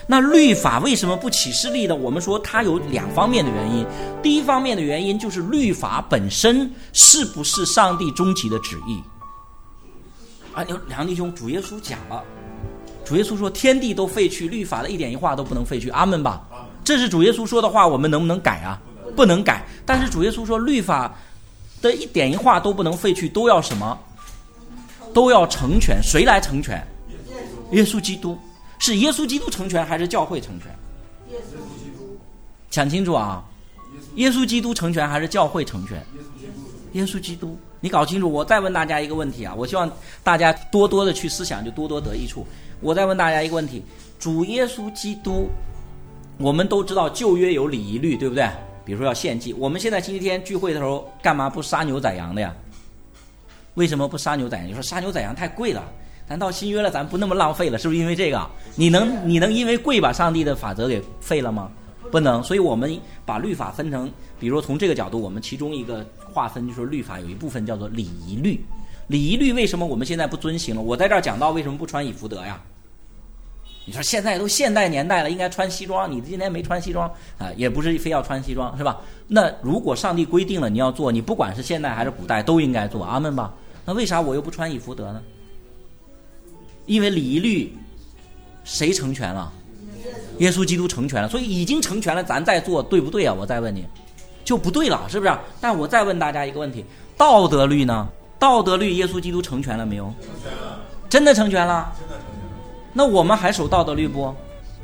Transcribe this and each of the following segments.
那律法为什么不启示力呢？我们说它有两方面的原因。第一方面的原因就是律法本身是不是上帝终极的旨意啊？两个弟兄，主耶稣讲了，主耶稣说天地都废去，律法的一点一画都不能废去，阿们吧。这是主耶稣说的话，我们能不能改啊？不能改。但是主耶稣说律法的一点一画都不能废去，都要什么？都要成全。谁来成全？耶稣基督。是耶稣基督成全还是教会成全？ 耶稣基督。 讲清楚啊！耶稣基督成全还是教会成全？耶稣基督。你搞清楚。我再问大家一个问题啊，我希望大家多多的去思想，就多多得益处。我再问大家一个问题，主耶稣基督，我们都知道旧约有礼仪律，对不对？比如说要献祭，我们现在星期天聚会的时候干嘛不杀牛宰羊的呀？为什么不杀牛宰羊？你说杀牛宰羊太贵了，难道新约了咱不那么浪费了？是不是因为这个？你能因为贵把上帝的法则给废了吗？不能。所以我们把律法分成，比如说从这个角度，我们其中一个划分就是律法有一部分叫做礼仪律。礼仪律为什么我们现在不遵行了？我在这儿讲到为什么不穿以弗得呀？你说现在都现代年代了，应该穿西装，你今天没穿西装啊，也不是非要穿西装，是吧？那如果上帝规定了你要做，你不管是现代还是古代都应该做，阿们吧。那为啥我又不穿以弗得呢？因为礼仪律谁成全了？耶稣基督成全了，所以已经成全了，咱再做对不对啊？我再问你，就不对了，是不是？但我再问大家一个问题，道德律呢？道德律耶稣基督成全了没有？ 成全了。 真的成全了？ 真的成全了。 那我们还守道德律不？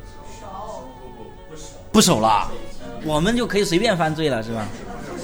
不守了，我们就可以随便犯罪了，是吧？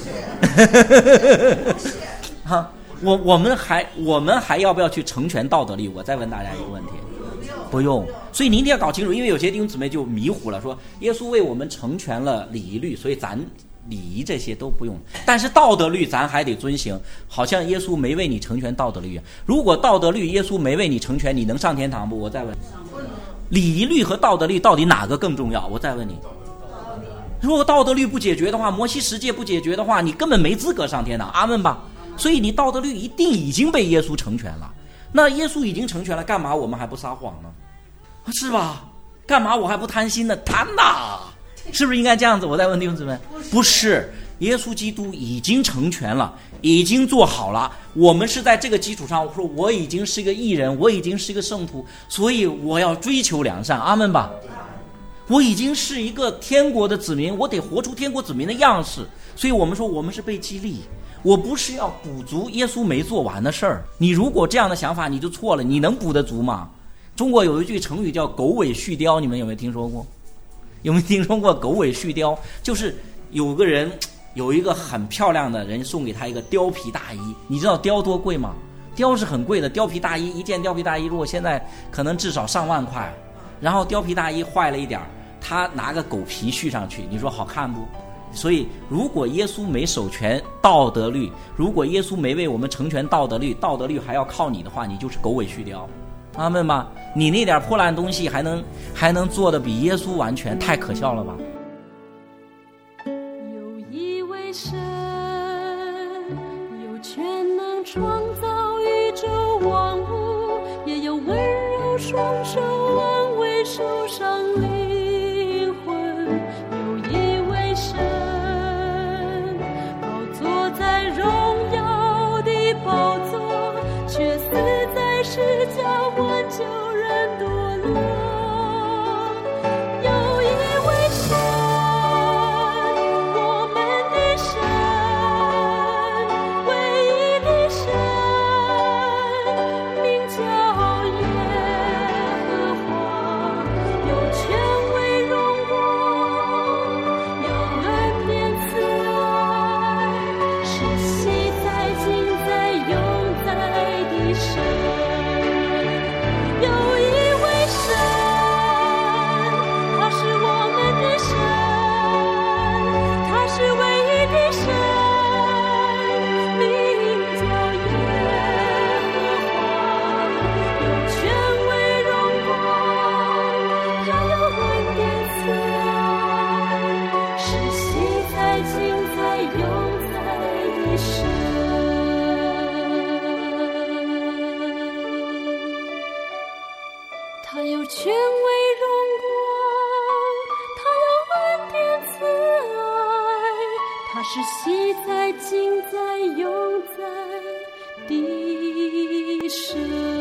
哈，我们还要不要去成全道德律？我再问大家一个问题，不用。所以您一定要搞清楚，因为有些弟兄姊妹就迷糊了，说耶稣为我们成全了礼仪律，所以咱礼仪这些都不用，但是道德律咱还得遵行。好像耶稣没为你成全道德律，如果道德律耶稣没为你成全，你能上天堂不？我再问，礼仪律和道德律到底哪个更重要？我再问你，如果道德律不解决的话，摩西十诫不解决的话，你根本没资格上天堂，阿们吧。所以你道德律一定已经被耶稣成全了。那耶稣已经成全了，干嘛我们还不撒谎呢？是吧？干嘛我还不贪心呢？贪呐！是不是应该这样子？我再问弟兄姊妹，不是，耶稣基督已经成全了，已经做好了。我们是在这个基础上说，我已经是一个义人，我已经是一个圣徒，所以我要追求良善，阿们吧。我已经是一个天国的子民，我得活出天国子民的样式。所以我们说我们是被激励，我不是要补足耶稣没做完的事儿。你如果这样的想法你就错了，你能补得足吗？中国有一句成语叫狗尾续貂，你们有没有听说过？有没有听说过狗尾续貂？就是有个人有一个很漂亮的人送给他一个貂皮大衣，你知道貂多贵吗？貂是很贵的，貂皮大衣一件貂皮大衣如果现在可能至少上万块，然后貂皮大衣坏了一点，他拿个狗皮续上去，你说好看不？所以如果耶稣没守全道德律，如果耶稣没为我们成全道德律，道德律还要靠你的话，你就是狗尾续貂，阿们吧。你那点破烂东西还能做得比耶稣完全，太可笑了吧。 有一位神，有全能创造宇宙万物，也有温柔双手安慰受伤灵魂。有一位神，高坐在荣耀的宝座，却死在十架挽救人堕落。有一位神，我们的神，唯一的神，名叫耶和华，有权威荣光，有恩典慈爱，是昔在今在永在的神。有一位神，他是我们的神，他是唯一的神，名叫耶和华，有权威荣光，他有恩典慈爱，是昔在今在永在的神。他有权威荣光， 他是昔在、今在、永在的神。